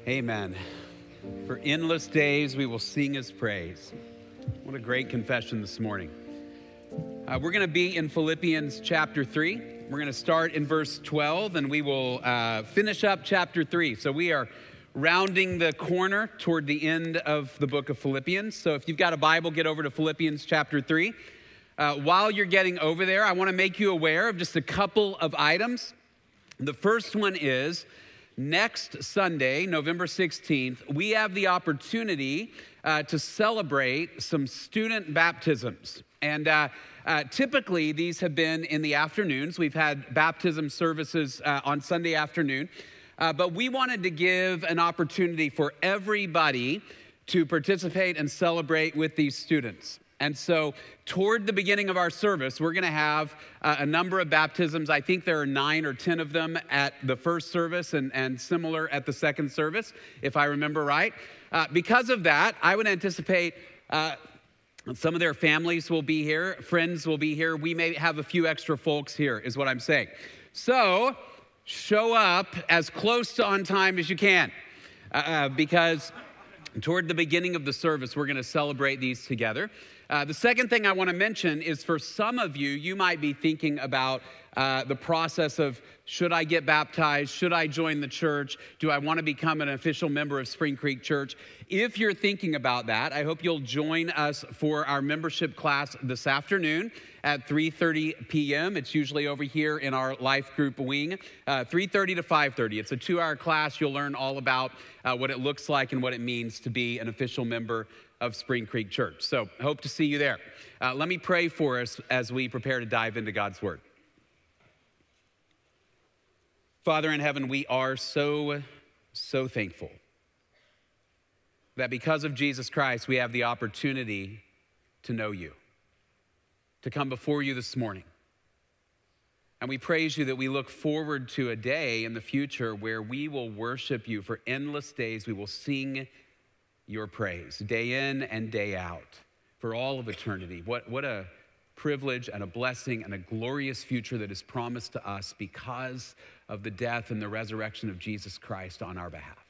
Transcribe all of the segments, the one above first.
Amen. For endless days we will sing his praise. What a great confession this morning. We're going to be in Philippians chapter 3. We're going to start in verse 12 and we will finish up chapter 3. So we are rounding the corner toward the end of the book of Philippians. So if you've got a Bible, get over to Philippians chapter 3. While you're getting over there, I want to make you aware of just a couple of items. The first one is next Sunday, November 16th, we have the opportunity to celebrate some student baptisms. And typically, these have been in the afternoons. We've had baptism services on Sunday afternoon. But we wanted to give an opportunity for everybody to participate and celebrate with these students. And so toward the beginning of our service, we're going to have a number of baptisms. I think there are 9 or 10 of them at the first service and similar at the second service, if I remember right. Because of that, I would anticipate some of their families will be here, friends will be here. We may have a few extra folks here, is what I'm saying. So show up as close to on time as you can, because toward the beginning of the service, we're going to celebrate these together. The second thing I want to mention is for some of you, you might be thinking about the process of, should I get baptized? Should I join the church? Do I want to become an official member of Spring Creek Church? If you're thinking about that, I hope you'll join us for our membership class this afternoon at 3:30 p.m. It's usually over here in our life group wing, 3:30 to 5:30. It's a 2-hour class. You'll learn all about what it looks like and what it means to be an official member of Spring Creek Church. So I hope to see you there. Let me pray for us as we prepare to dive into God's Word. Father in heaven, we are so thankful that because of Jesus Christ, we have the opportunity to know you, to come before you this morning. And we praise you that we look forward to a day in the future where we will worship you for endless days. We will sing your praise day in and day out for all of eternity. What a privilege and a blessing and a glorious future that is promised to us because of the death and the resurrection of Jesus Christ on our behalf.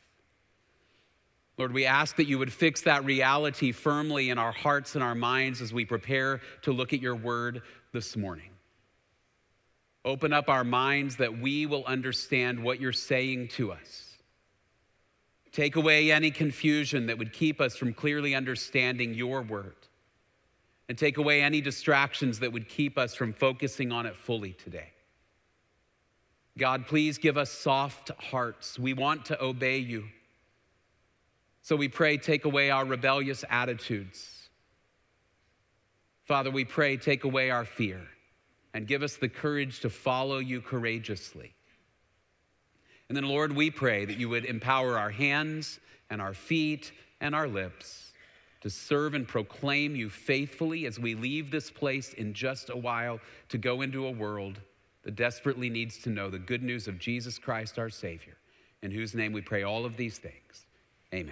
Lord, we ask that you would fix that reality firmly in our hearts and our minds as we prepare to look at your word this morning. Open up our minds that we will understand what you're saying to us. Take away any confusion that would keep us from clearly understanding your word. And take away any distractions that would keep us from focusing on it fully today. God, please give us soft hearts. We want to obey you. So we pray, take away our rebellious attitudes. Father, we pray, take away our fear and give us the courage to follow you courageously. And then, Lord, we pray that you would empower our hands and our feet and our lips to serve and proclaim you faithfully as we leave this place in just a while to go into a world that desperately needs to know the good news of Jesus Christ, our Savior, in whose name we pray all of these things. Amen.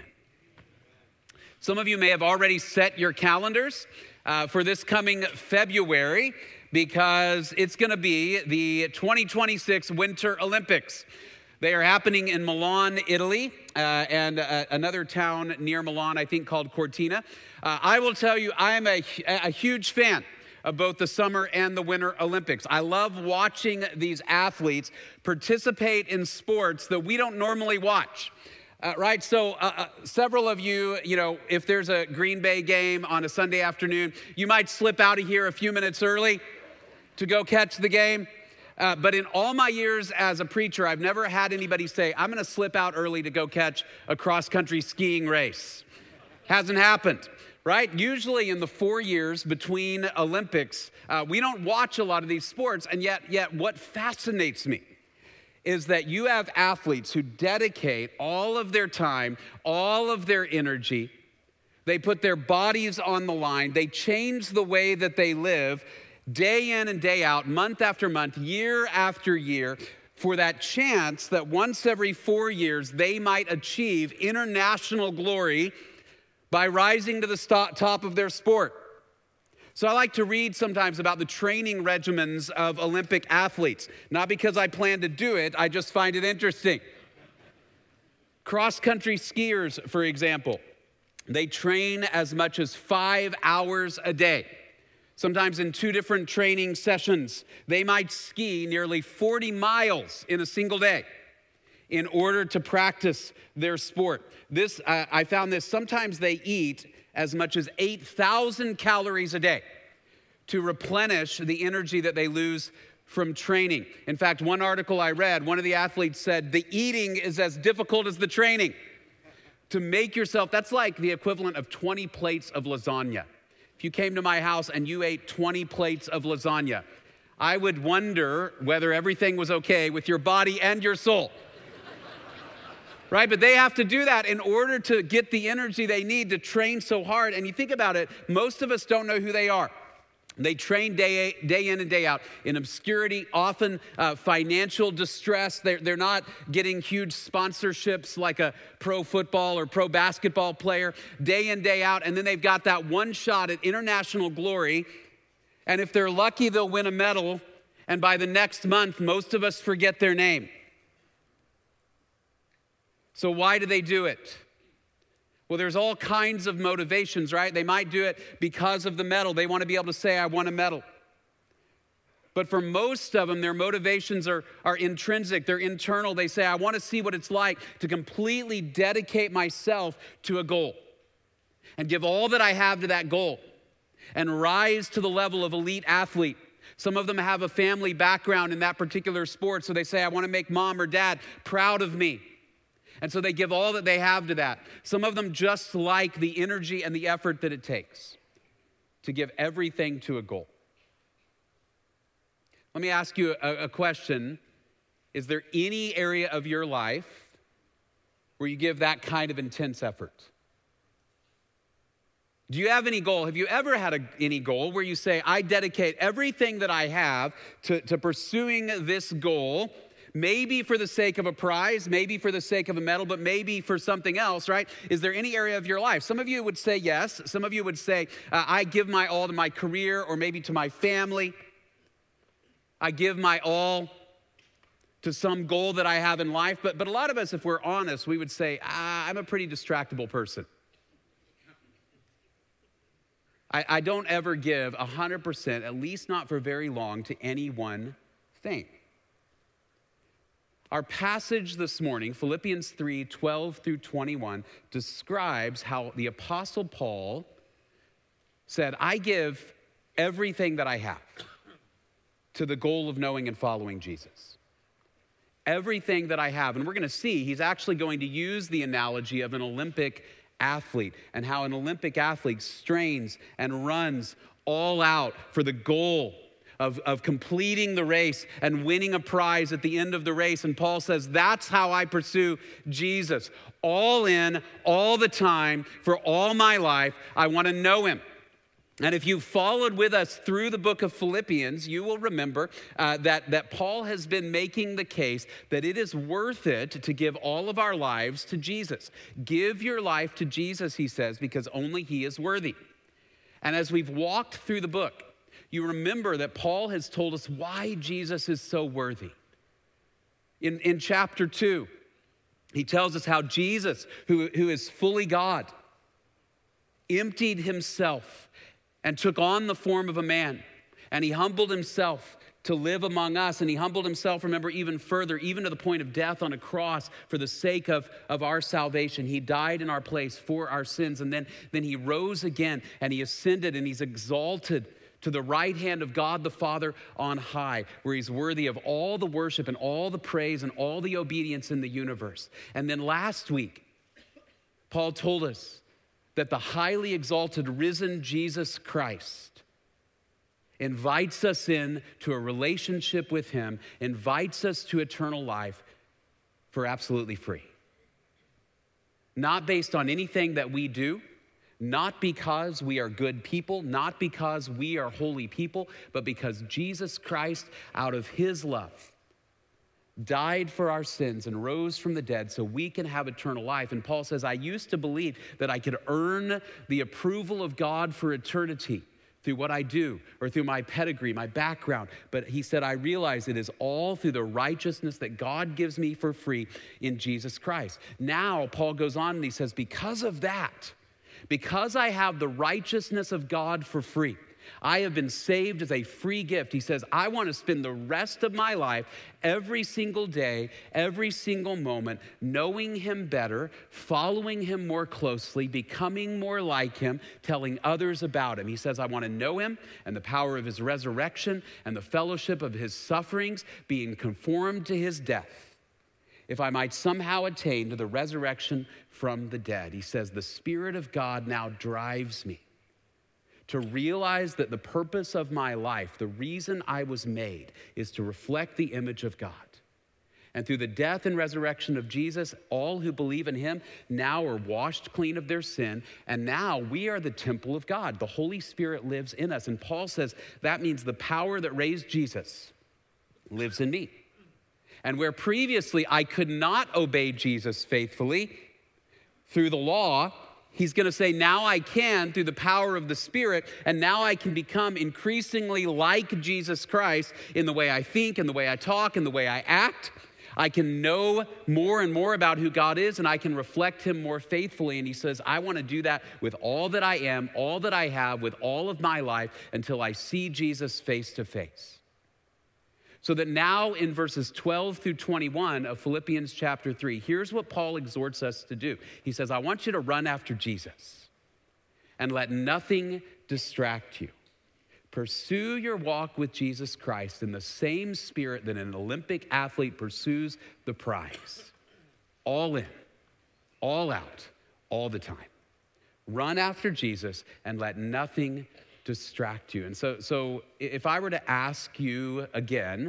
Some of you may have already set your calendars for this coming February because it's going to be the 2026 Winter Olympics. They are happening in Milan, Italy, and another town near Milan, I think, called Cortina. I will tell you, I am a huge fan of both the Summer and the Winter Olympics. I love watching these athletes participate in sports that we don't normally watch. Right, so several of you, if there's a Green Bay game on a Sunday afternoon, you might slip out of here a few minutes early to go catch the game. But in all my years as a preacher, I've never had anybody say, I'm going to slip out early to go catch a cross-country skiing race. Hasn't happened, right? Usually in the 4 years between Olympics, we don't watch a lot of these sports. And yet what fascinates me is that you have athletes who dedicate all of their time, all of their energy. They put their bodies on the line. They change the way that they live day in and day out, month after month, year after year, for that chance that once every 4 years they might achieve international glory by rising to the top of their sport. So I like to read sometimes about the training regimens of Olympic athletes, not because I plan to do it, I just find it interesting. Cross-country skiers, for example, they train as much as 5 hours a day. Sometimes in 2 different training sessions, they might ski nearly 40 miles in a single day in order to practice their sport. I found this, sometimes they eat as much as 8,000 calories a day to replenish the energy that they lose from training. In fact, one article I read, one of the athletes said, the eating is as difficult as the training. To make yourself, that's like the equivalent of 20 plates of lasagna. If you came to my house and you ate 20 plates of lasagna, I would wonder whether everything was okay with your body and your soul. Right? But they have to do that in order to get the energy they need to train so hard. And you think about it, most of us don't know who they are. They train day in and day out in obscurity, often financial distress. They're not getting huge sponsorships like a pro football or pro basketball player, day in, day out. And then they've got that one shot at international glory. And if they're lucky, they'll win a medal. And by the next month, most of us forget their name. So why do they do it? Well, there's all kinds of motivations, right? They might do it because of the medal. They want to be able to say, I won a medal. But for most of them, their motivations are intrinsic. They're internal. They say, I want to see what it's like to completely dedicate myself to a goal and give all that I have to that goal and rise to the level of elite athlete. Some of them have a family background in that particular sport, so they say, I want to make mom or dad proud of me. And so they give all that they have to that. Some of them just like the energy and the effort that it takes to give everything to a goal. Let me ask you a question. Is there any area of your life where you give that kind of intense effort? Do you have any goal? Have you ever had any goal where you say, I dedicate everything that I have to pursuing this goal? Maybe for the sake of a prize, maybe for the sake of a medal, but maybe for something else, right? Is there any area of your life? Some of you would say yes. Some of you would say, I give my all to my career or maybe to my family. I give my all to some goal that I have in life. But a lot of us, if we're honest, we would say, I'm a pretty distractible person. I don't ever give 100%, at least not for very long, to any one thing. Our passage this morning, Philippians 3:12 through 21, describes how the Apostle Paul said, I give everything that I have to the goal of knowing and following Jesus. Everything that I have. And we're going to see, he's actually going to use the analogy of an Olympic athlete and how an Olympic athlete strains and runs all out for the goal of completing the race and winning a prize at the end of the race. And Paul says, that's how I pursue Jesus. All in, all the time, for all my life, I want to know him. And if you followed with us through the book of Philippians, you will remember that Paul has been making the case that it is worth it to give all of our lives to Jesus. Give your life to Jesus, he says, because only he is worthy. And as we've walked through the book, you remember that Paul has told us why Jesus is so worthy. In chapter 2, he tells us how Jesus, who is fully God, emptied himself and took on the form of a man. And he humbled himself to live among us. And he humbled himself, remember, even further, even to the point of death on a cross for the sake of our salvation. He died in our place for our sins. And then he rose again and he ascended and he's exalted to the right hand of God the Father on high, where he's worthy of all the worship and all the praise and all the obedience in the universe. And then last week, Paul told us that the highly exalted, risen Jesus Christ invites us in to a relationship with him, invites us to eternal life for absolutely free. Not based on anything that we do, not because we are good people, not because we are holy people, but because Jesus Christ, out of his love, died for our sins and rose from the dead so we can have eternal life. And Paul says, I used to believe that I could earn the approval of God for eternity through what I do or through my pedigree, my background. But he said, I realize it is all through the righteousness that God gives me for free in Jesus Christ. Now, Paul goes on and he says, because of that, because I have the righteousness of God for free, I have been saved as a free gift. He says, I want to spend the rest of my life, every single day, every single moment, knowing him better, following him more closely, becoming more like him, telling others about him. He says, I want to know him and the power of his resurrection and the fellowship of his sufferings, being conformed to his death, if I might somehow attain to the resurrection from the dead. He says, the Spirit of God now drives me to realize that the purpose of my life, the reason I was made, is to reflect the image of God. And through the death and resurrection of Jesus, all who believe in him now are washed clean of their sin, and now we are the temple of God. The Holy Spirit lives in us. And Paul says that means the power that raised Jesus lives in me. And where previously I could not obey Jesus faithfully through the law, he's going to say, now I can through the power of the Spirit, and now I can become increasingly like Jesus Christ in the way I think, in the way I talk, in the way I act. I can know more and more about who God is, and I can reflect him more faithfully. And he says, I want to do that with all that I am, all that I have, with all of my life, until I see Jesus face to face. So that now in verses 12 through 21 of Philippians chapter 3, here's what Paul exhorts us to do. He says, I want you to run after Jesus and let nothing distract you. Pursue your walk with Jesus Christ in the same spirit that an Olympic athlete pursues the prize. All in, all out, all the time. Run after Jesus and let nothing distract you. And so if I were to ask you again,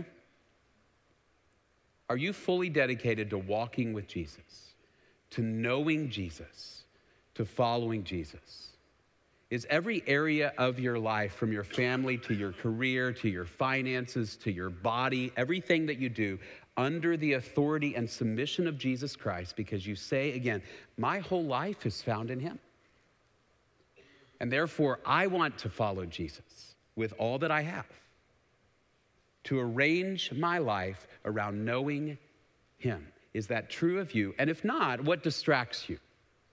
are you fully dedicated to walking with Jesus, to knowing Jesus, to following Jesus? Is every area of your life, from your family to your career, to your finances, to your body, everything that you do, under the authority and submission of Jesus Christ, because you say again, my whole life is found in him. And therefore, I want to follow Jesus with all that I have, to arrange my life around knowing him. Is that true of you? And if not, what distracts you?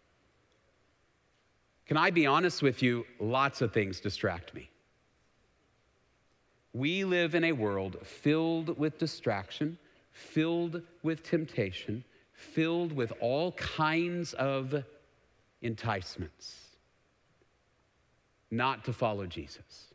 Can I be honest with you? Lots of things distract me. We live in a world filled with distraction, filled with temptation, filled with all kinds of enticements not to follow Jesus.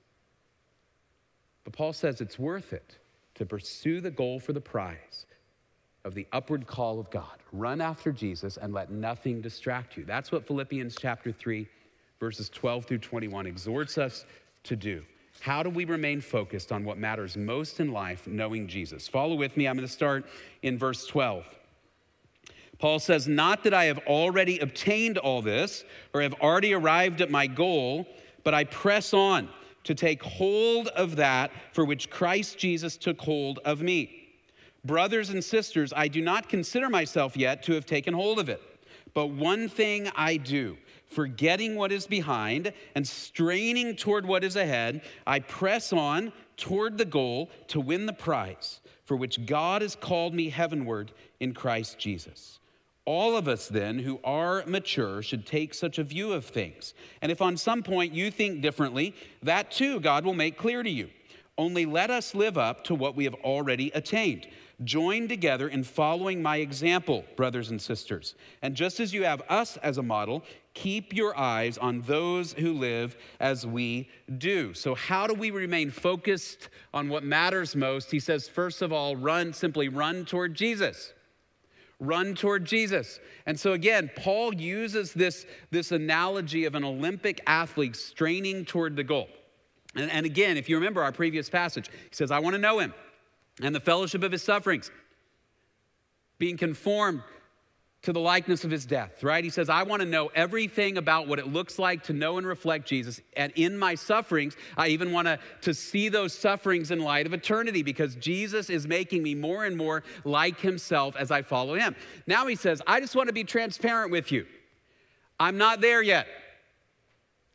But Paul says it's worth it to pursue the goal for the prize of the upward call of God. Run after Jesus and let nothing distract you. That's what Philippians chapter 3, verses 12 through 21 exhorts us to do. How do we remain focused on what matters most in life, knowing Jesus? Follow with me. I'm going to start in verse 12. Paul says, not that I have already obtained all this or have already arrived at my goal, but I press on to take hold of that for which Christ Jesus took hold of me. Brothers and sisters, I do not consider myself yet to have taken hold of it. But one thing I do, forgetting what is behind and straining toward what is ahead, I press on toward the goal to win the prize for which God has called me heavenward in Christ Jesus. All of us then who are mature should take such a view of things. And if on some point you think differently, that too God will make clear to you. Only let us live up to what we have already attained. Join together in following my example, brothers and sisters. And just as you have us as a model, keep your eyes on those who live as we do. So how do we remain focused on what matters most? He says, first of all, simply run toward Jesus. Run toward Jesus. And so again, Paul uses this analogy of an Olympic athlete straining toward the goal. And again, if you remember our previous passage, he says, I want to know him and the fellowship of his sufferings, being conformed to the likeness of his death, right? He says, I want to know everything about what it looks like to know and reflect Jesus. And in my sufferings, I even want to see those sufferings in light of eternity, because Jesus is making me more and more like himself as I follow him. Now he says, I just want to be transparent with you. I'm not there yet.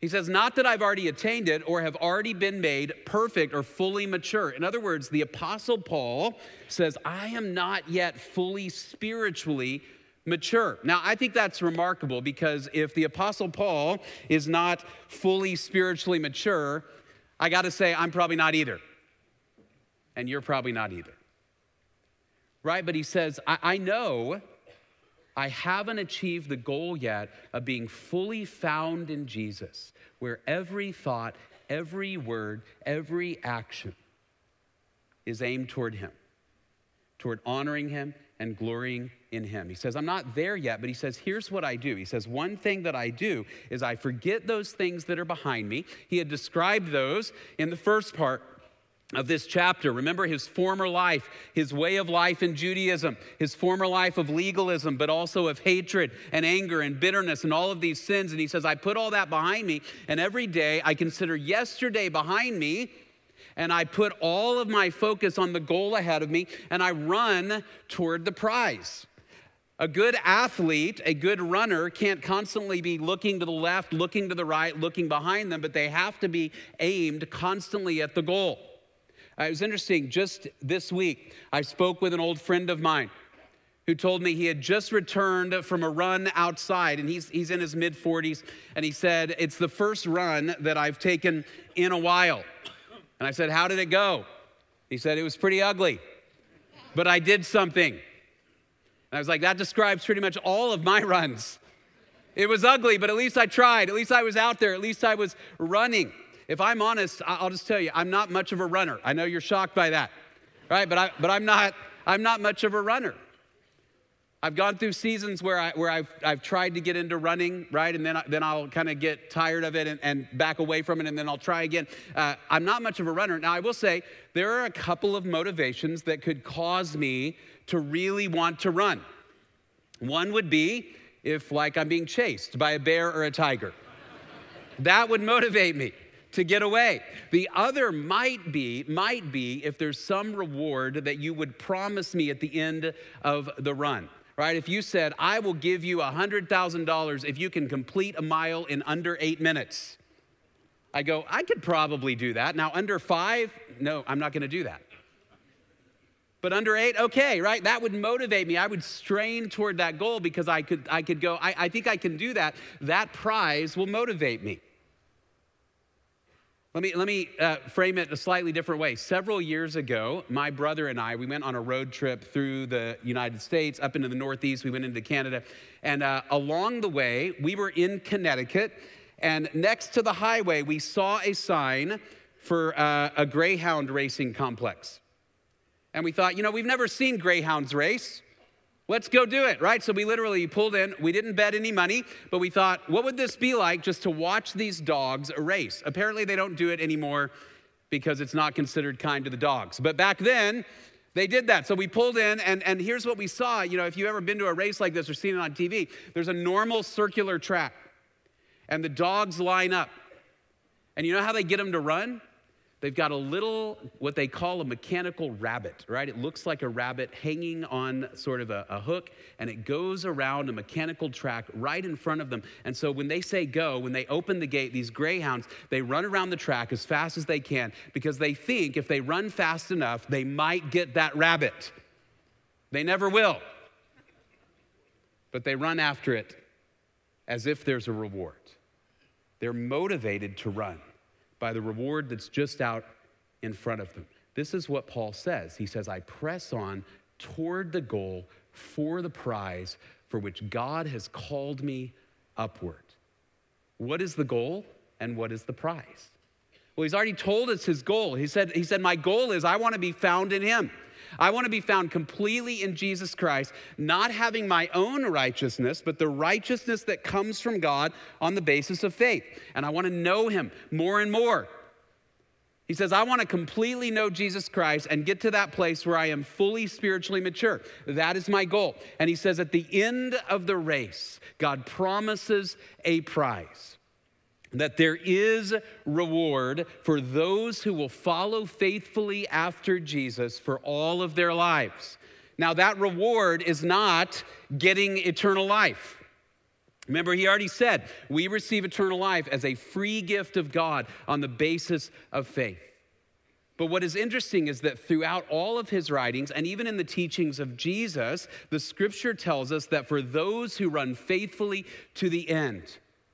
He says, not that I've already attained it or have already been made perfect or fully mature. In other words, the Apostle Paul says, I am not yet fully spiritually mature. Now, I think that's remarkable because if the Apostle Paul is not fully spiritually mature, I got to say, I'm probably not either. And you're probably not either. Right? But he says, I know I haven't achieved the goal yet of being fully found in Jesus, where every thought, every word, every action is aimed toward him, toward honoring him and glorying in him. He says, I'm not there yet, but he says, here's what I do. He says, one thing that I do is I forget those things that are behind me. He had described those in the first part of this chapter. Remember his former life, his way of life in Judaism, his former life of legalism, but also of hatred and anger and bitterness and all of these sins. And he says, I put all that behind me, and every day I consider yesterday behind me, and I put all of my focus on the goal ahead of me, and I run toward the prize. A good athlete, a good runner can't constantly be looking to the left, looking to the right, looking behind them, but they have to be aimed constantly at the goal. It was interesting, just this week, I spoke with an old friend of mine who told me he had just returned from a run outside, and he's in his mid-40s, and he said, it's the first run that I've taken in a while. And I said, how did it go? He said, it was pretty ugly, but I did something. And I was like, that describes pretty much all of my runs. It was ugly, but at least I tried. At least I was out there. At least I was running. If I'm honest, I'll just tell you, I'm not much of a runner. I know you're shocked by that, right? But I'm not much of a runner. I've gone through seasons where I've tried to get into running, right? And then I'll kind of get tired of it and back away from it, and then I'll try again. I'm not much of a runner. Now, I will say there are a couple of motivations that could cause me to really want to run. One would be if, like, I'm being chased by a bear or a tiger. That would motivate me to get away. The other might be if there's some reward that you would promise me at the end of the run, right? If you said, I will give you $100,000 if you can complete a mile in under 8 minutes. I go, I could probably do that. Now, under 5, no, I'm not gonna do that. But under 8, okay, right? That would motivate me. I would strain toward that goal because I could go, I think I can do that. That prize will motivate me. Let me frame it a slightly different way. Several years ago, my brother and I, we went on a road trip through the United States, up into the Northeast. We went into Canada. And along the way, we were in Connecticut. And next to the highway, we saw a sign for a greyhound racing complex. And we thought, we've never seen greyhounds race. Let's go do it, right? So we literally pulled in. We didn't bet any money, but we thought, what would this be like just to watch these dogs race? Apparently, they don't do it anymore because it's not considered kind to the dogs. But back then, they did that. So we pulled in, and here's what we saw. If you've ever been to a race like this or seen it on TV, there's a normal circular track, and the dogs line up. And you know how they get them to run? They've got a little, what they call a mechanical rabbit, right? It looks like a rabbit hanging on sort of a hook, and it goes around a mechanical track right in front of them. And so when they say go, when they open the gate, these greyhounds, they run around the track as fast as they can because they think if they run fast enough, they might get that rabbit. They never will. But they run after it as if there's a reward. They're motivated to run by the reward that's just out in front of them. This is what Paul says. He says, I press on toward the goal for the prize for which God has called me upward. What is the goal and what is the prize? Well, he's already told us his goal. He said, my goal is I want to be found in him. I want to be found completely in Jesus Christ, not having my own righteousness, but the righteousness that comes from God on the basis of faith. And I want to know him more and more. He says, I want to completely know Jesus Christ and get to that place where I am fully spiritually mature. That is my goal. And he says at the end of the race, God promises a prize. That there is reward for those who will follow faithfully after Jesus for all of their lives. Now, that reward is not getting eternal life. Remember, he already said, we receive eternal life as a free gift of God on the basis of faith. But what is interesting is that throughout all of his writings, and even in the teachings of Jesus, the scripture tells us that for those who run faithfully to the end,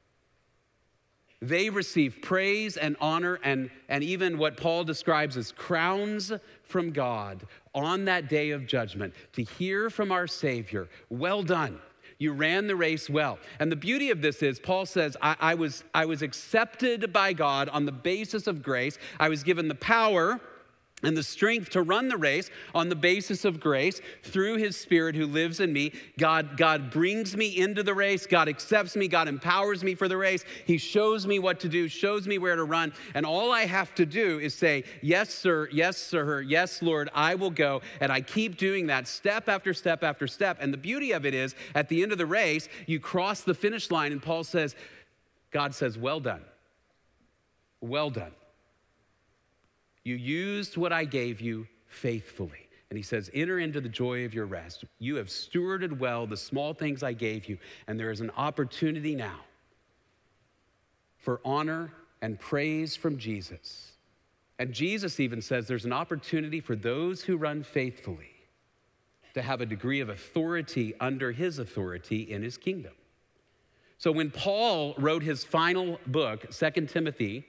they receive praise and honor and even what Paul describes as crowns from God on that day of judgment, to hear from our Savior, well done. You ran the race well. And the beauty of this is, Paul says, I was accepted by God on the basis of grace. I was given the power and the strength to run the race on the basis of grace through his Spirit who lives in me. God brings me into the race. God accepts me. God empowers me for the race. He shows me what to do, shows me where to run. And all I have to do is say, yes, sir, yes, Lord, I will go. And I keep doing that step after step after step. And the beauty of it is, at the end of the race, you cross the finish line and Paul says, God says, well done. Well done. You used what I gave you faithfully. And he says, enter into the joy of your rest. You have stewarded well the small things I gave you, and there is an opportunity now for honor and praise from Jesus. And Jesus even says there's an opportunity for those who run faithfully to have a degree of authority under his authority in his kingdom. So when Paul wrote his final book, 2 Timothy,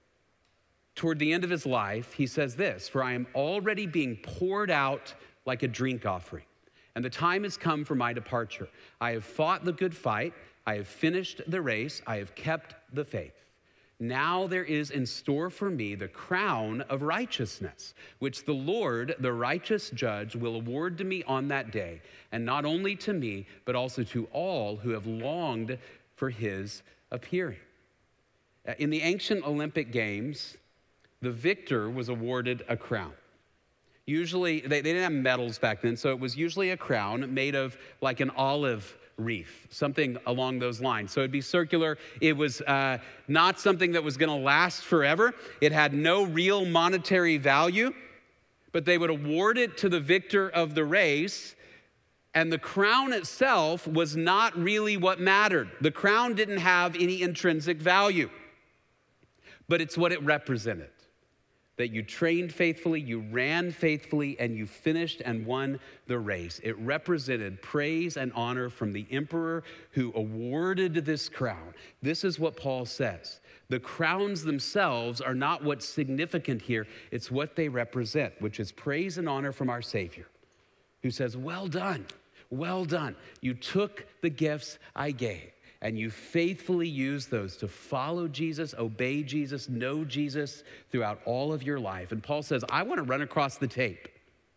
toward the end of his life, he says this, for I am already being poured out like a drink offering, and the time has come for my departure. I have fought the good fight. I have finished the race. I have kept the faith. Now there is in store for me the crown of righteousness, which the Lord, the righteous judge, will award to me on that day, and not only to me, but also to all who have longed for his appearing. In the ancient Olympic Games, the victor was awarded a crown. Usually, they didn't have medals back then, so it was usually a crown made of like an olive wreath, something along those lines. So it'd be circular. It was not something that was going to last forever. It had no real monetary value, but they would award it to the victor of the race, and the crown itself was not really what mattered. The crown didn't have any intrinsic value, but it's what it represented. That you trained faithfully, you ran faithfully, and you finished and won the race. It represented praise and honor from the emperor who awarded this crown. This is what Paul says. The crowns themselves are not what's significant here. It's what they represent, which is praise and honor from our Savior, who says, well done, well done. You took the gifts I gave, and you faithfully use those to follow Jesus, obey Jesus, know Jesus throughout all of your life. And Paul says, I want to run across the tape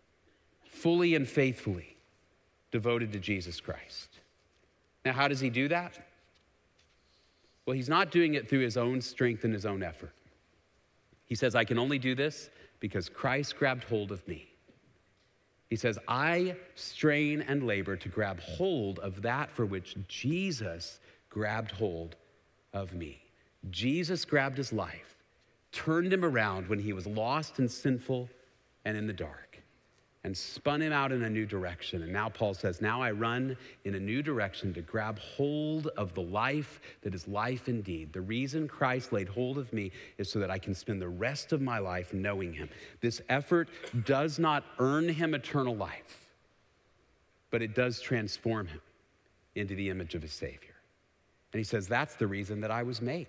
fully and faithfully devoted to Jesus Christ. Now, how does he do that? Well, he's not doing it through his own strength and his own effort. He says, I can only do this because Christ grabbed hold of me. He says, I strain and labor to grab hold of that for which Jesus grabbed hold of me. Jesus grabbed his life, turned him around when he was lost and sinful and in the dark, and spun him out in a new direction. And now Paul says, now I run in a new direction to grab hold of the life that is life indeed. The reason Christ laid hold of me is so that I can spend the rest of my life knowing him. This effort does not earn him eternal life, but it does transform him into the image of his Savior. And he says, that's the reason that I was made,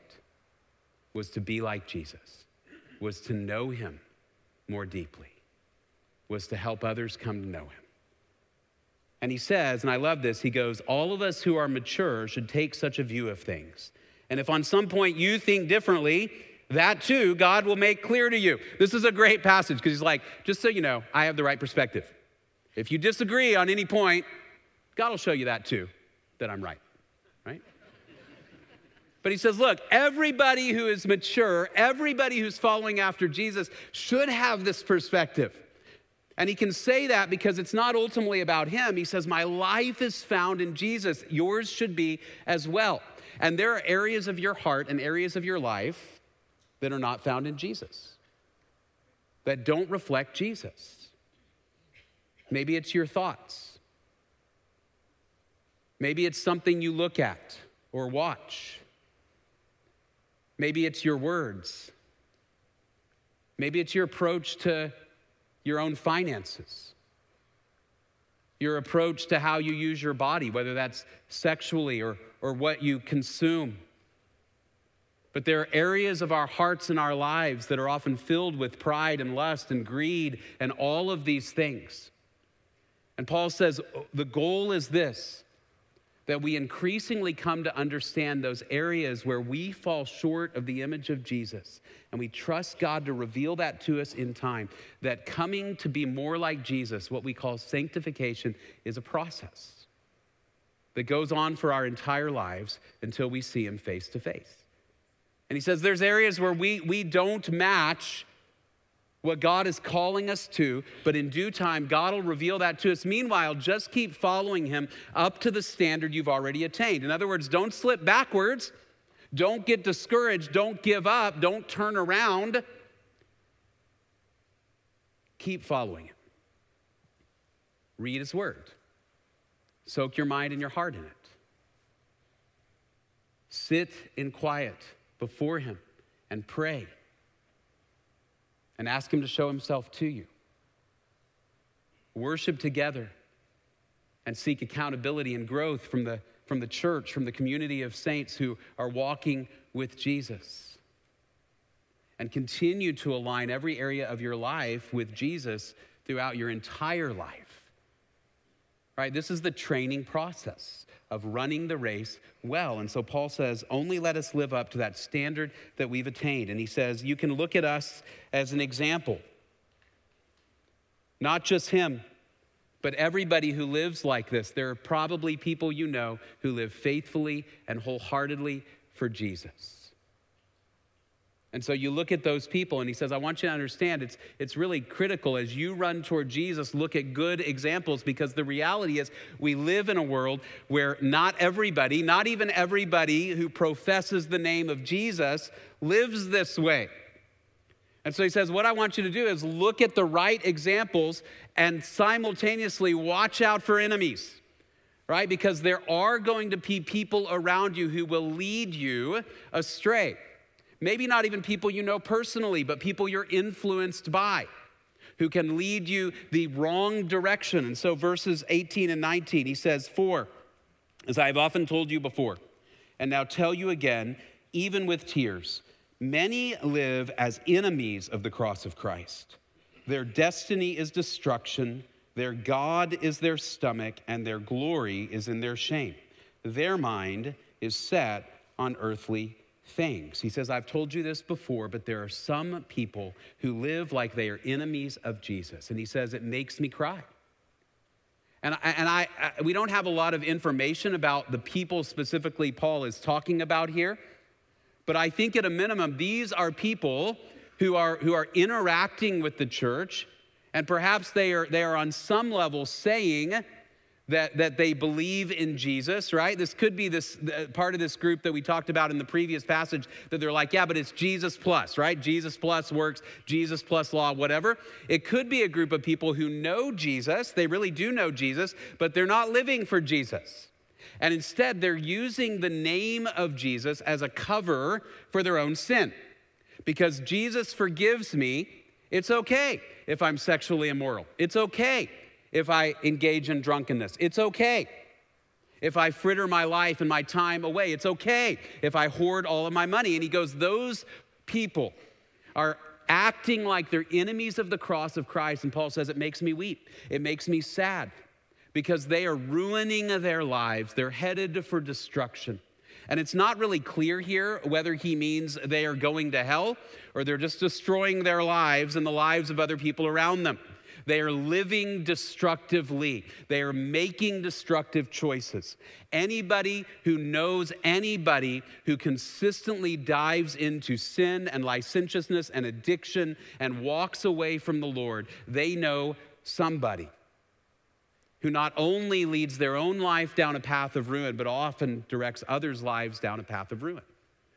was to be like Jesus, was to know him more deeply, was to help others come to know him. And he says, and I love this, he goes, all of us who are mature should take such a view of things. And if on some point you think differently, that too, God will make clear to you. This is a great passage because he's like, just so you know, I have the right perspective. If you disagree on any point, God will show you that too, that I'm right, right? But he says, look, everybody who is mature, everybody who's following after Jesus should have this perspective. And he can say that because it's not ultimately about him. He says, my life is found in Jesus. Yours should be as well. And there are areas of your heart and areas of your life that are not found in Jesus, that don't reflect Jesus. Maybe it's your thoughts. Maybe it's something you look at or watch. Maybe it's your words. Maybe it's your approach to your own finances, your approach to how you use your body, whether that's sexually or what you consume. But there are areas of our hearts and our lives that are often filled with pride and lust and greed and all of these things. And Paul says the goal is this, that we increasingly come to understand those areas where we fall short of the image of Jesus. And we trust God to reveal that to us in time. That coming to be more like Jesus, what we call sanctification, is a process that goes on for our entire lives until we see him face to face. And he says there's areas where we don't match what God is calling us to, but in due time, God will reveal that to us. Meanwhile, just keep following him up to the standard you've already attained. In other words, don't slip backwards. Don't get discouraged. Don't give up. Don't turn around. Keep following him. Read his word. Soak your mind and your heart in it. Sit in quiet before him and pray. And ask him to show himself to you. Worship together and seek accountability and growth from the church, from the community of saints who are walking with Jesus. And continue to align every area of your life with Jesus throughout your entire life. Right? This is the training process of running the race well. And so Paul says, only let us live up to that standard that we've attained. And he says, you can look at us as an example. Not just him, but everybody who lives like this. There are probably people you know who live faithfully and wholeheartedly for Jesus. And so you look at those people and he says, I want you to understand it's really critical as you run toward Jesus, look at good examples, because the reality is we live in a world where not everybody, not even everybody who professes the name of Jesus lives this way. And so he says, what I want you to do is look at the right examples and simultaneously watch out for enemies, right? Because there are going to be people around you who will lead you astray. Maybe not even people you know personally, but people you're influenced by who can lead you the wrong direction. And so verses 18 and 19, he says, for, as I have often told you before, and now tell you again, even with tears, many live as enemies of the cross of Christ. Their destiny is destruction, their God is their stomach, and their glory is in their shame. Their mind is set on earthly things. He says, I've told you this before, but there are some people who live like they are enemies of Jesus. And he says, it makes me cry. And we don't have a lot of information about the people specifically Paul is talking about here. But I think at a minimum, these are people who are interacting with the church. And perhaps they are on some level saying that they believe in Jesus, right? This could be this part of this group that we talked about in the previous passage that they're like, yeah, but it's Jesus plus, right? Jesus plus works, Jesus plus law, whatever. It could be a group of people who know Jesus, they really do know Jesus, but they're not living for Jesus. And instead, they're using the name of Jesus as a cover for their own sin. Because Jesus forgives me, it's okay if I'm sexually immoral. It's okay if I engage in drunkenness. It's okay if I fritter my life and my time away. It's okay if I hoard all of my money. And he goes, those people are acting like they're enemies of the cross of Christ. And Paul says, it makes me weep. It makes me sad because they are ruining their lives. They're headed for destruction. And it's not really clear here whether he means they are going to hell or they're just destroying their lives and the lives of other people around them. They are living destructively. They are making destructive choices. Anybody who knows anybody who consistently dives into sin and licentiousness and addiction and walks away from the Lord, they know somebody who not only leads their own life down a path of ruin, but often directs others' lives down a path of ruin.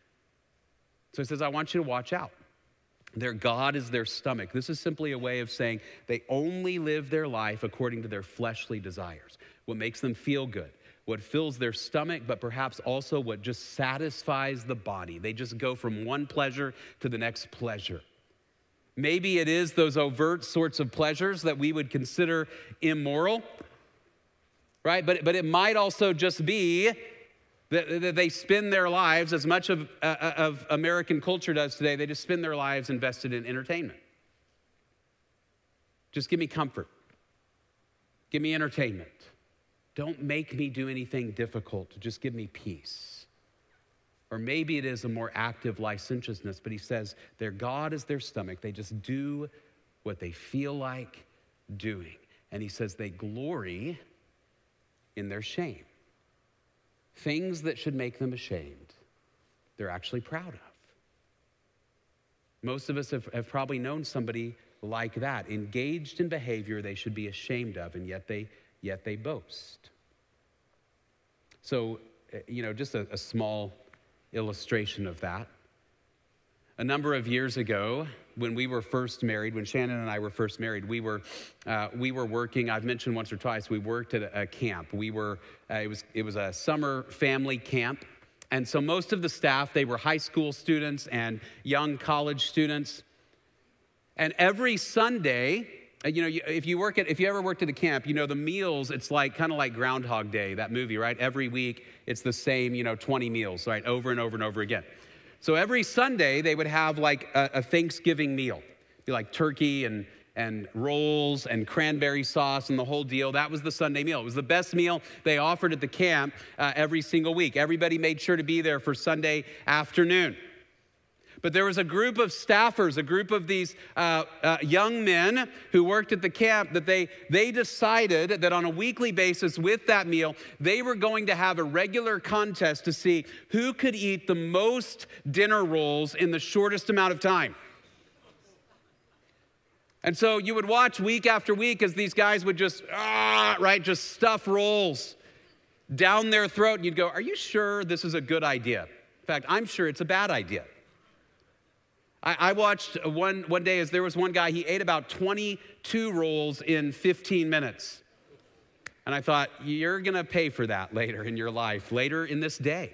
So he says, I want you to watch out. Their God is their stomach. This is simply a way of saying they only live their life according to their fleshly desires, what makes them feel good, what fills their stomach, but perhaps also what just satisfies the body. They just go from one pleasure to the next pleasure. Maybe it is those overt sorts of pleasures that we would consider immoral, right? But it might also just be that they spend their lives, as much of American culture does today, they just spend their lives invested in entertainment. Just give me comfort. Give me entertainment. Don't make me do anything difficult. Just give me peace. Or maybe it is a more active licentiousness, but he says their God is their stomach. They just do what they feel like doing. And he says they glory in their shame. Things that should make them ashamed, they're actually proud of. Most of us have probably known somebody like that, engaged in behavior they should be ashamed of, and yet they boast. So, just a small illustration of that. A number of years ago, when we were first married, when Shannon and I were first married, we were working. I've mentioned once or twice, we worked at a camp. It was a summer family camp, and so most of the staff, they were high school students and young college students. And every Sunday, if you ever worked at a camp, the meals, it's kind of like Groundhog Day, that movie, right? Every week, it's the same, 20 meals, right? Over and over and over again. So every Sunday, they would have like a Thanksgiving meal. It'd be like turkey and rolls and cranberry sauce and the whole deal. That was the Sunday meal. It was the best meal they offered at the camp every single week. Everybody made sure to be there for Sunday afternoon. But there was a group of staffers, a group of these young men who worked at the camp that they decided that on a weekly basis with that meal, they were going to have a regular contest to see who could eat the most dinner rolls in the shortest amount of time. And so you would watch week after week as these guys would just stuff rolls down their throat. And you'd go, are you sure this is a good idea? In fact, I'm sure it's a bad idea. I watched one day as there was one guy, he ate about 22 rolls in 15 minutes. And I thought, you're going to pay for that later in your life, later in this day.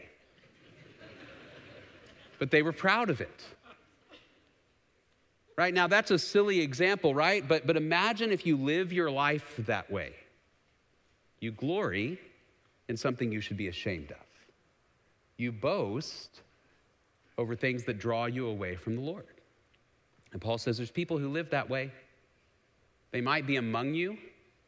But they were proud of it. Right now, that's a silly example, right? But imagine if you live your life that way. You glory in something you should be ashamed of. You boast over things that draw you away from the Lord. And Paul says there's people who live that way. They might be among you.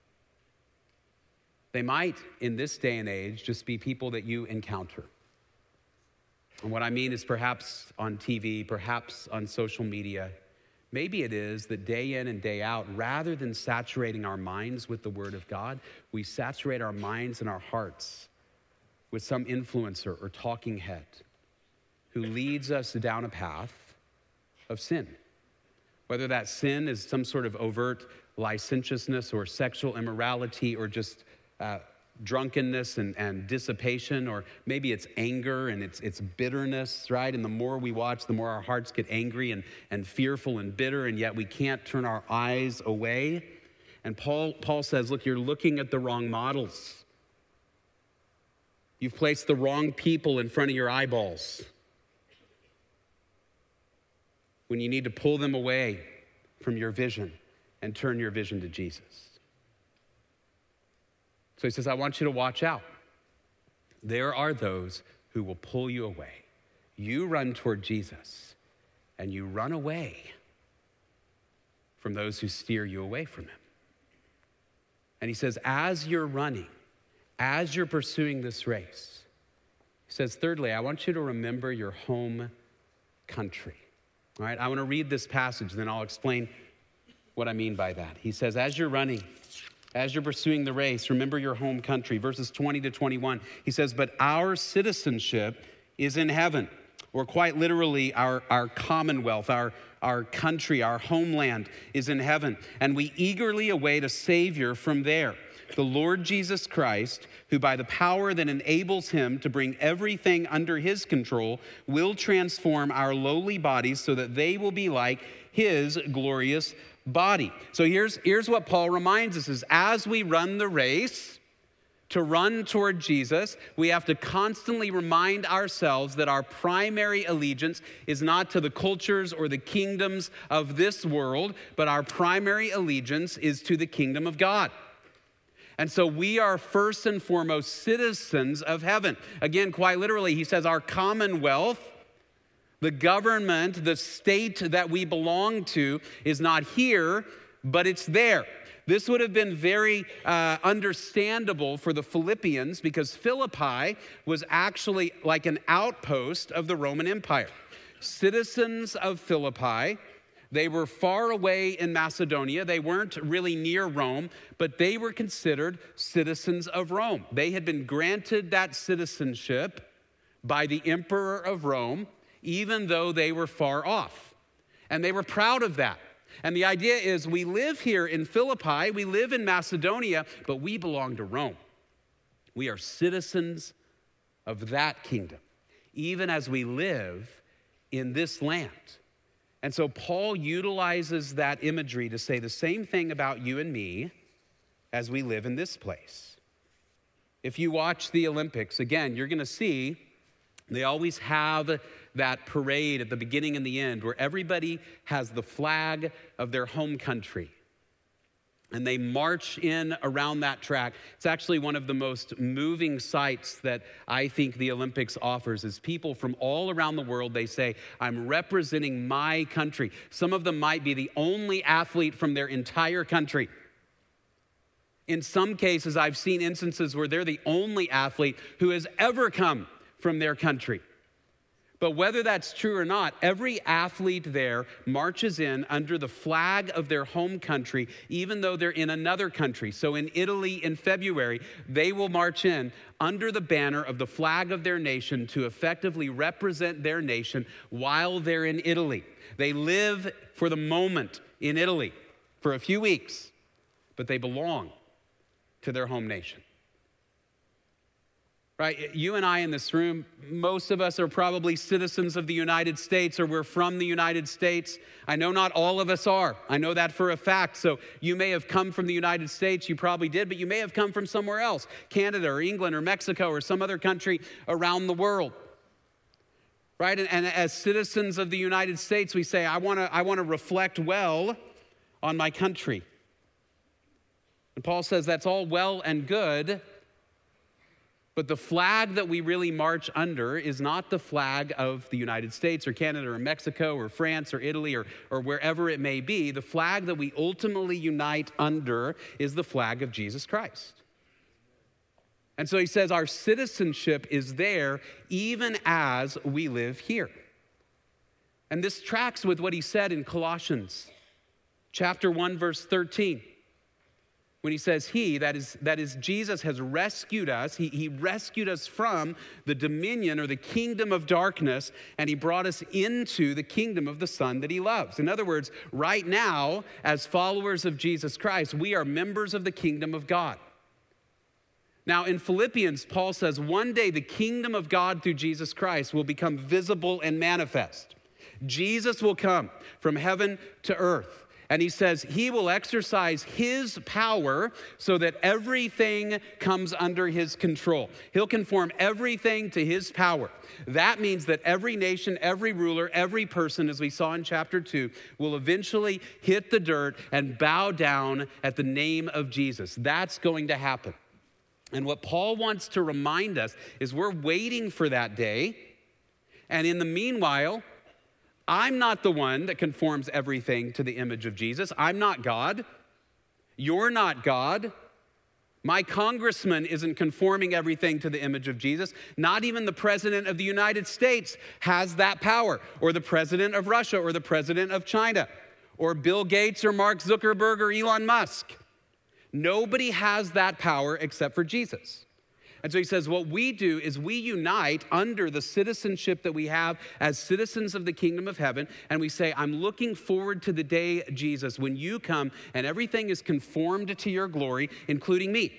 They might, in this day and age, just be people that you encounter. And what I mean is perhaps on TV, perhaps on social media. Maybe it is that day in and day out, rather than saturating our minds with the Word of God, we saturate our minds and our hearts with some influencer or talking head who leads us down a path of sin. Whether that sin is some sort of overt licentiousness or sexual immorality or just drunkenness and dissipation, or maybe it's anger and it's bitterness, right? And the more we watch, the more our hearts get angry and fearful and bitter, and yet we can't turn our eyes away. And Paul says, look, you're looking at the wrong models. You've placed the wrong people in front of your eyeballs when you need to pull them away from your vision and turn your vision to Jesus. So he says, I want you to watch out. There are those who will pull you away. You run toward Jesus, and you run away from those who steer you away from him. And he says, as you're running, as you're pursuing this race, he says, thirdly, I want you to remember your home country. All right, I want to read this passage, then I'll explain what I mean by that. He says, as you're running, as you're pursuing the race, remember your home country. Verses 20 to 21, he says, but our citizenship is in heaven, or quite literally our commonwealth, our country, our homeland is in heaven. And we eagerly await a Savior from there, the Lord Jesus Christ, who by the power that enables him to bring everything under his control will transform our lowly bodies so that they will be like his glorious body. So here's what Paul reminds us is as we run the race, To run toward Jesus, we have to constantly remind ourselves that our primary allegiance is not to the cultures or the kingdoms of this world, but our primary allegiance is to the kingdom of God. And so we are first and foremost citizens of heaven. Again, quite literally, he says our commonwealth, the government, the state that we belong to is not here, but it's there. This would have been very understandable for the Philippians because Philippi was actually like an outpost of the Roman Empire. Citizens of Philippi, they were far away in Macedonia. They weren't really near Rome, but they were considered citizens of Rome. They had been granted that citizenship by the emperor of Rome, even though they were far off. And they were proud of that. And the idea is we live here in Philippi, we live in Macedonia, but we belong to Rome. We are citizens of that kingdom, even as we live in this land. And so Paul utilizes that imagery to say the same thing about you and me as we live in this place. If you watch the Olympics, again, you're going to see they always have that parade at the beginning and the end where everybody has the flag of their home country. And they march in around that track. It's actually one of the most moving sights that I think the Olympics offers is people from all around the world, they say, I'm representing my country. Some of them might be the only athlete from their entire country. In some cases, I've seen instances where they're the only athlete who has ever come from their country. But whether that's true or not, every athlete there marches in under the flag of their home country, even though they're in another country. So in Italy in February, they will march in under the banner of the flag of their nation to effectively represent their nation while they're in Italy. They live for the moment in Italy for a few weeks, but they belong to their home nation. Right? You and I in this room, most of us are probably citizens of the United States or we're from the United States. I know not all of us are. I know that for a fact. So you may have come from the United States, you probably did, but you may have come from somewhere else, Canada or England or Mexico or some other country around the world. Right? And as citizens of the United States, we say, I want to reflect well on my country. And Paul says that's all well and good. But the flag that we really march under is not the flag of the United States or Canada or Mexico or France or Italy or wherever it may be. The flag that we ultimately unite under is the flag of Jesus Christ. And so he says our citizenship is there even as we live here. And this tracks with what he said in Colossians chapter 1, verse 13. When he says that is Jesus has rescued us. He rescued us from the dominion or the kingdom of darkness, and he brought us into the kingdom of the Son that he loves. In other words, right now, as followers of Jesus Christ, we are members of the kingdom of God. Now, in Philippians, Paul says, one day the kingdom of God through Jesus Christ will become visible and manifest. Jesus will come from heaven to earth. And he says he will exercise his power so that everything comes under his control. He'll conform everything to his power. That means that every nation, every ruler, every person, as we saw in chapter 2, will eventually hit the dirt and bow down at the name of Jesus. That's going to happen. And what Paul wants to remind us is we're waiting for that day. And in the meanwhile, I'm not the one that conforms everything to the image of Jesus. I'm not God. You're not God. My congressman isn't conforming everything to the image of Jesus. Not even the president of the United States has that power, or the president of Russia, or the president of China, or Bill Gates, or Mark Zuckerberg, or Elon Musk. Nobody has that power except for Jesus. And so he says, what we do is we unite under the citizenship that we have as citizens of the kingdom of heaven. And we say, I'm looking forward to the day, Jesus, when you come and everything is conformed to your glory, including me.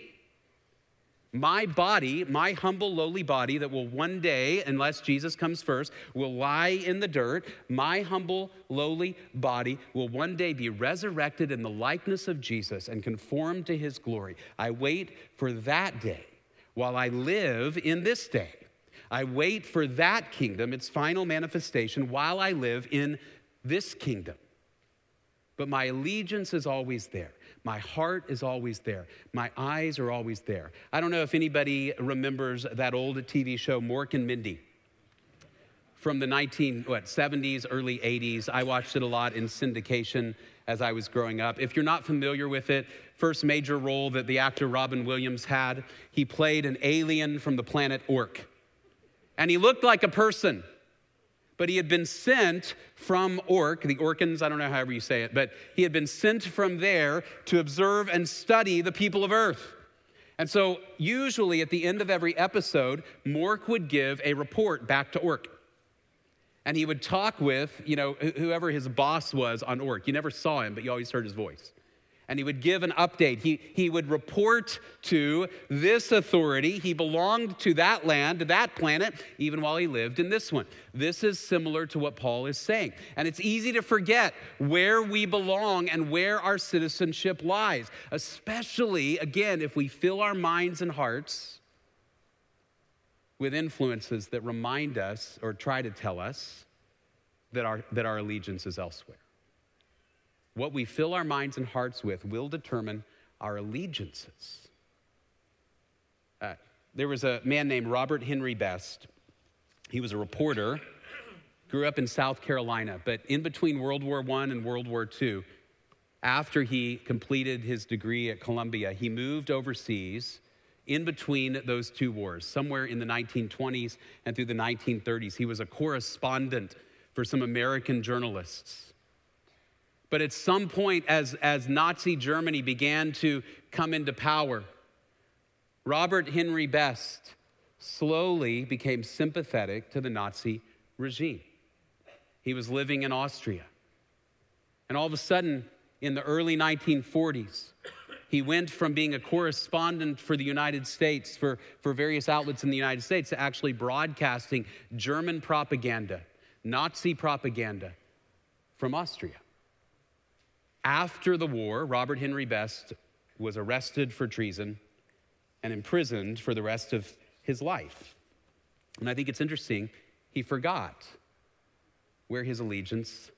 My body, my humble, lowly body that will one day, unless Jesus comes first, will lie in the dirt. My humble, lowly body will one day be resurrected in the likeness of Jesus and conformed to his glory. I wait for that day. while I live in this day. I wait for that kingdom, its final manifestation, while I live in this kingdom. But my allegiance is always there. My heart is always there. My eyes are always there. I don't know if anybody remembers that old TV show, Mork and Mindy, from the 70s, early 80s. I watched it a lot in syndication as I was growing up. If you're not familiar with it, first major role that the actor Robin Williams had, he played an alien from the planet Orc. And he looked like a person, but he had been sent from Orc, the Orcans, I don't know however you say it, but he had been sent from there to observe and study the people of Earth. And so usually at the end of every episode, Mork would give a report back to Orc. And he would talk with, whoever his boss was on Orc. You never saw him, but you always heard his voice. And he would give an update. He would report to this authority. He belonged to that land, to that planet, even while he lived in this one. This is similar to what Paul is saying. And it's easy to forget where we belong and where our citizenship lies, especially, again, if we fill our minds and hearts with influences that remind us or try to tell us that our allegiance is elsewhere. What we fill our minds and hearts with will determine our allegiances. There was a man named Robert Henry Best. He was a reporter, grew up in South Carolina, but in between World War I and World War II, after he completed his degree at Columbia, he moved overseas in between those two wars, somewhere in the 1920s and through the 1930s. He was a correspondent for some American journalists. But at some point, as Nazi Germany began to come into power, Robert Henry Best slowly became sympathetic to the Nazi regime. He was living in Austria. And all of a sudden, in the early 1940s, he went from being a correspondent for the United States, for various outlets in the United States, to actually broadcasting German propaganda, Nazi propaganda from Austria. After the war, Robert Henry Best was arrested for treason and imprisoned for the rest of his life. And I think it's interesting, he forgot where his allegiance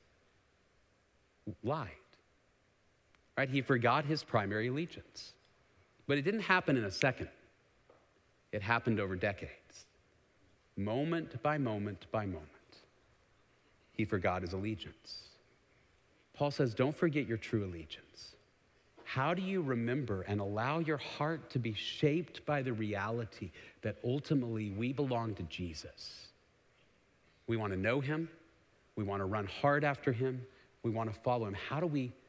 lied. Right? He forgot his primary allegiance. But it didn't happen in a second. It happened over decades. Moment by moment by moment, he forgot his allegiance. Paul says, don't forget your true allegiance. How do you remember and allow your heart to be shaped by the reality that ultimately we belong to Jesus? We want to know him. We want to run hard after him. We want to follow him. How do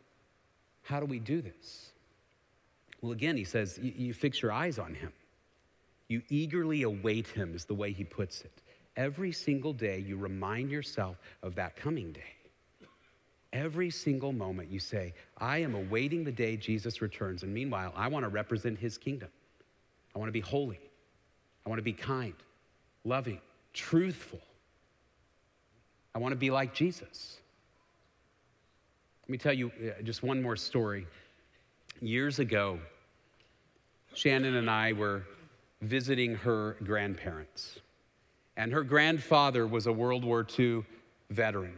we do this? Well, again, he says, you fix your eyes on him. You eagerly await him is the way he puts it. Every single day you remind yourself of that coming day. Every single moment you say, I am awaiting the day Jesus returns. And meanwhile, I want to represent his kingdom. I want to be holy. I want to be kind, loving, truthful. I want to be like Jesus. Let me tell you just one more story. Years ago, Shannon and I were visiting her grandparents. And her grandfather was a World War II veteran.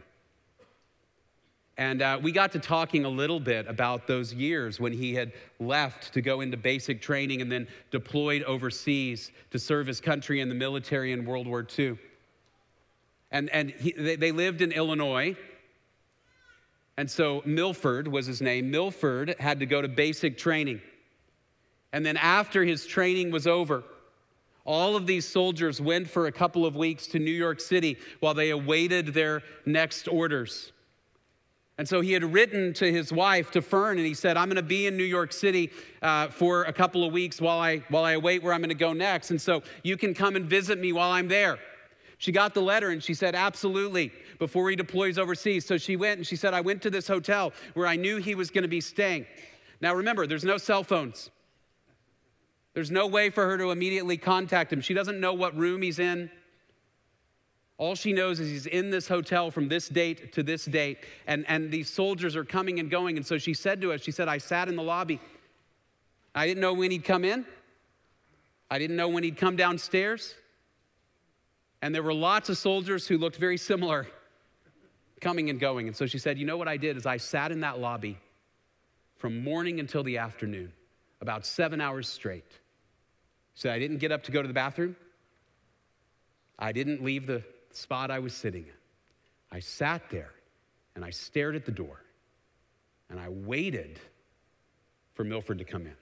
And we got to talking a little bit about those years when he had left to go into basic training and then deployed overseas to serve his country in the military in World War II. And they lived in Illinois. And so Milford was his name. Milford had to go to basic training. And then after his training was over, all of these soldiers went for a couple of weeks to New York City while they awaited their next orders. And so he had written to his wife, to Fern, and he said, I'm going to be in New York City for a couple of weeks while I await where I'm going to go next. And so you can come and visit me while I'm there. She got the letter and she said, absolutely, before he deploys overseas. So she went and she said, I went to this hotel where I knew he was going to be staying. Now remember, there's no cell phones. There's no way for her to immediately contact him. She doesn't know what room he's in. All she knows is he's in this hotel from this date to this date, and these soldiers are coming and going. And so she said to us, she said, I sat in the lobby. I didn't know when he'd come in. I didn't know when he'd come downstairs. And there were lots of soldiers who looked very similar coming and going. And so she said, you know what I did is I sat in that lobby from morning until the afternoon, about 7 hours straight. She said, I didn't get up to go to the bathroom. I didn't leave the spot I was sitting in. I sat there and I stared at the door and I waited for Milford to come in.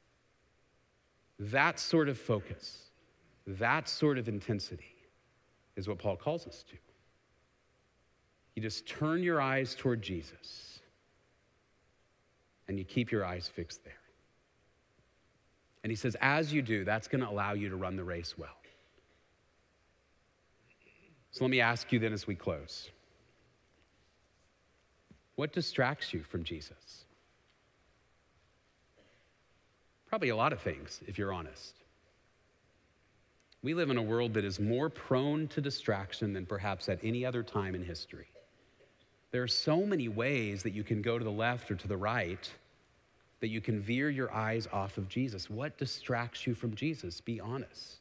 That sort of focus, that sort of intensity is what Paul calls us to. You just turn your eyes toward Jesus and you keep your eyes fixed there. And he says, as you do, that's going to allow you to run the race well. So let me ask you then as we close, what distracts you from Jesus? Probably a lot of things, if you're honest. We live in a world that is more prone to distraction than perhaps at any other time in history. There are so many ways that you can go to the left or to the right that you can veer your eyes off of Jesus. What distracts you from Jesus? Be honest.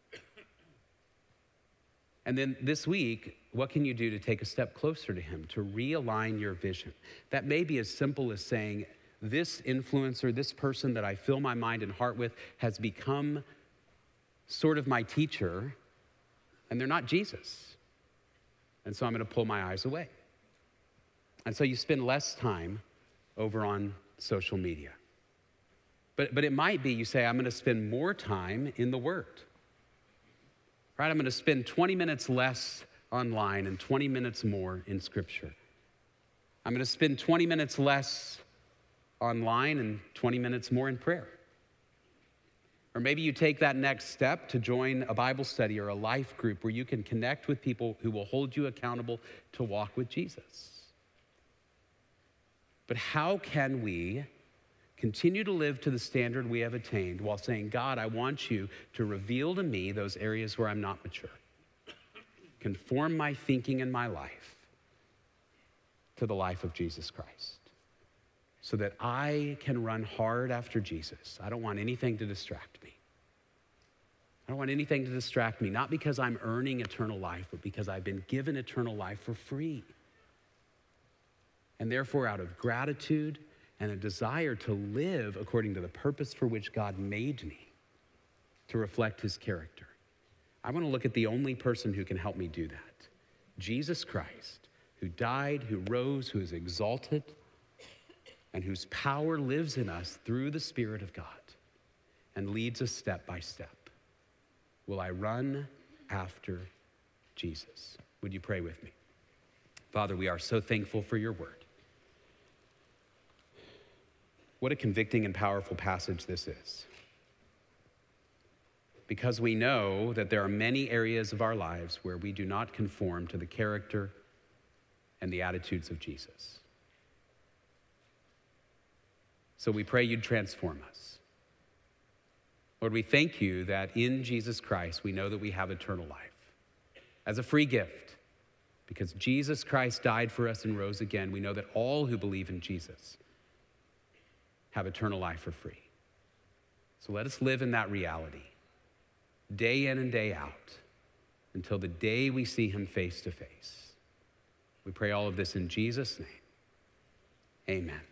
And then this week, what can you do to take a step closer to him, to realign your vision? That may be as simple as saying, this influencer, this person that I fill my mind and heart with has become sort of my teacher, and they're not Jesus. And so I'm going to pull my eyes away. And so you spend less time over on social media. But it might be you say, I'm going to spend more time in the Word. Right? I'm going to spend 20 minutes less online and 20 minutes more in Scripture. I'm going to spend 20 minutes less online and 20 minutes more in prayer. Or maybe you take that next step to join a Bible study or a life group where you can connect with people who will hold you accountable to walk with Jesus. But how can we continue to live to the standard we have attained while saying, God, I want you to reveal to me those areas where I'm not mature. Conform my thinking and my life to the life of Jesus Christ so that I can run hard after Jesus. I don't want anything to distract me. I don't want anything to distract me, not because I'm earning eternal life, but because I've been given eternal life for free. And therefore, out of gratitude and a desire to live according to the purpose for which God made me, to reflect his character, I want to look at the only person who can help me do that, Jesus Christ, who died, who rose, who is exalted, and whose power lives in us through the Spirit of God and leads us step by step. Will I run after Jesus? Would you pray with me? Father, we are so thankful for your word. What a convicting and powerful passage this is. Because we know that there are many areas of our lives where we do not conform to the character and the attitudes of Jesus. So we pray you'd transform us. Lord, we thank you that in Jesus Christ, we know that we have eternal life as a free gift. Because Jesus Christ died for us and rose again, we know that all who believe in Jesus have eternal life for free. So let us live in that reality, day in and day out, until the day we see him face to face. We pray all of this in Jesus' name. Amen.